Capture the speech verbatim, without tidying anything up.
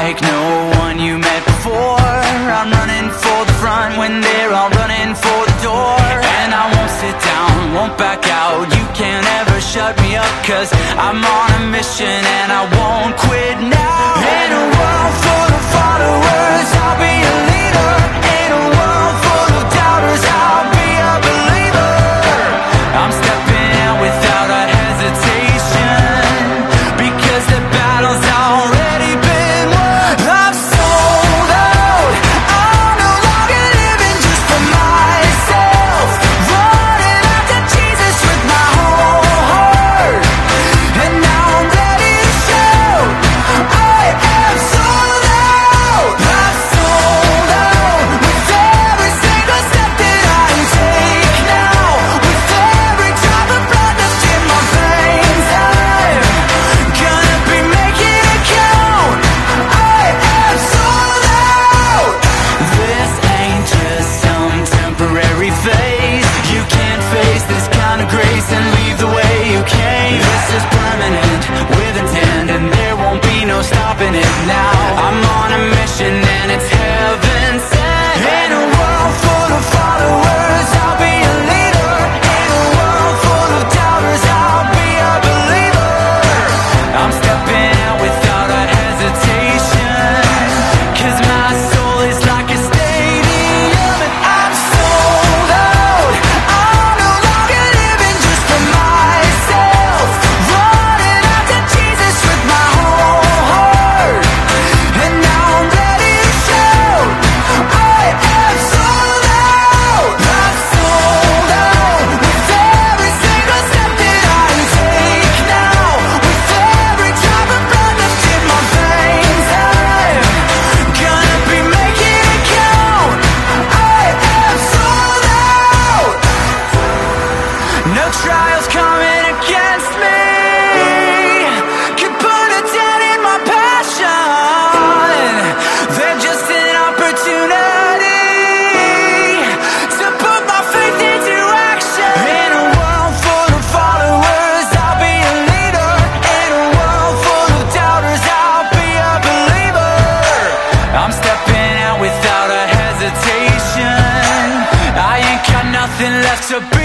like no one you met before. I'm running for the front when they're all running for the door. And I won't sit down, won't back out. You can't ever shut me up, cause I'm on a mission and I won't quit now. In a world full of followers, I'll be a leader. In a world full of doubters, I'll be a believer. I'm stepping out without a hesitation, because the battle's already been won. I'm sold out, I'm no longer living just for myself, running after Jesus with my whole heart. And now I'm ready to shout, I am sold out. I'm sold out, with every single step that I take now, with every drop of blood that's in my veins. I'm gonna be making it count. I am sold out. This ain't just some temporary phase. You can't face this kind of grace and leave the way you came. This is permanent, with intent, and there won't be no stopping it now. I'm on a mission and it's heaven sent. In a world full of followers, I'll be a leader. In a world full of doubters, I'll be a believer. I'm stepping out without a hesitation, cause my soul is like a stadium. And I'm sold out, I'm no longer living just for myself, running after Jesus with my whole heart. And now I'm ready to shout, I am sold out. I'm sold out, with every single step that I take now, with every drop of blood that's in my veins. I'm gonna be making it count. I am sold out. No trials coming against me can put a dent in my passion. They're just an opportunity to put my faith into action. In a world full of followers, I'll be a leader. In a world full of doubters, I'll be a believer. I'm stepping out without a hesitation. I ain't got nothing left to